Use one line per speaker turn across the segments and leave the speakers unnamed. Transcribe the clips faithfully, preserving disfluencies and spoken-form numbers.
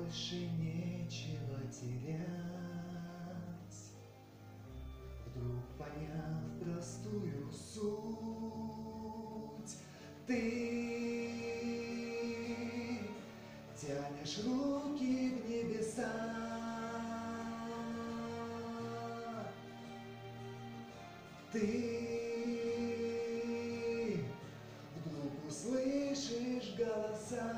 больше нечего терять. Вдруг поняв простую суть, ты тянешь руки в небеса. Ты вдруг услышишь голоса.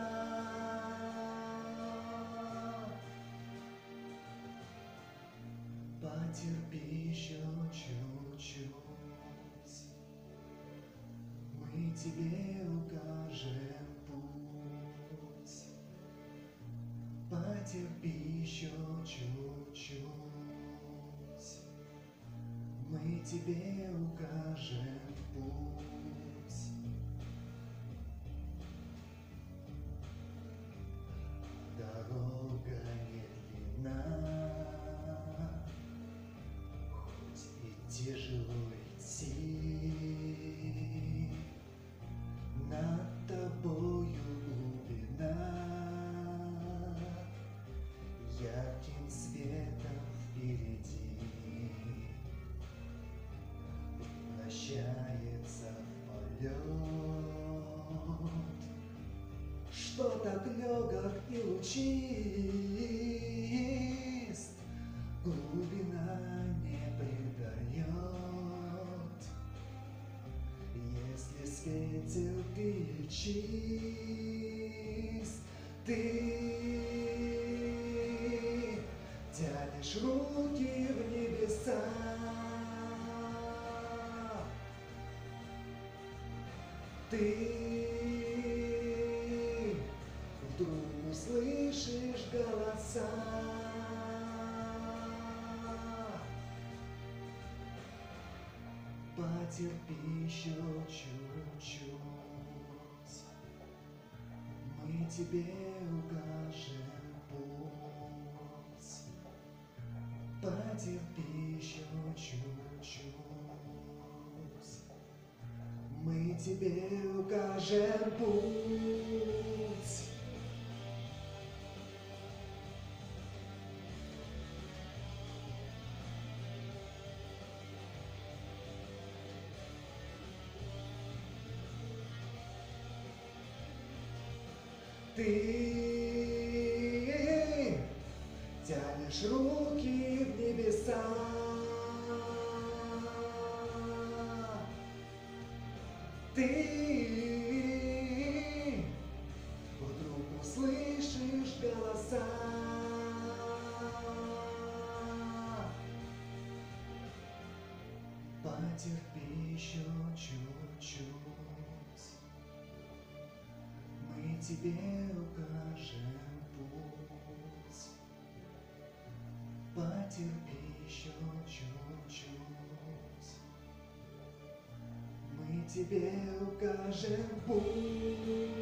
Потерпи еще чуть-чуть, мы тебе укажем путь. Потерпи еще чуть-чуть, мы тебе укажем путь. Дорога не длинна, хоть и тяжело идти, над тобою глубина, ярким светом впереди превращается в полет, что так легок и лучист, глубина не предает. Если светил ты и чист, ты тянешь руки в небеса. Ты вдруг услышишь голоса. Потерпи еще чуть-чуть, мы тебе укажем путь. Потерпи еще чуть-чуть, мы тебе укажем путь. Ты тянешь руки в небеса. Ты вдруг услышишь голоса. Потерпи еще чуть-чуть, мы тебе укажем путь. Потерпи еще чуть-чуть, мы тебе укажем путь.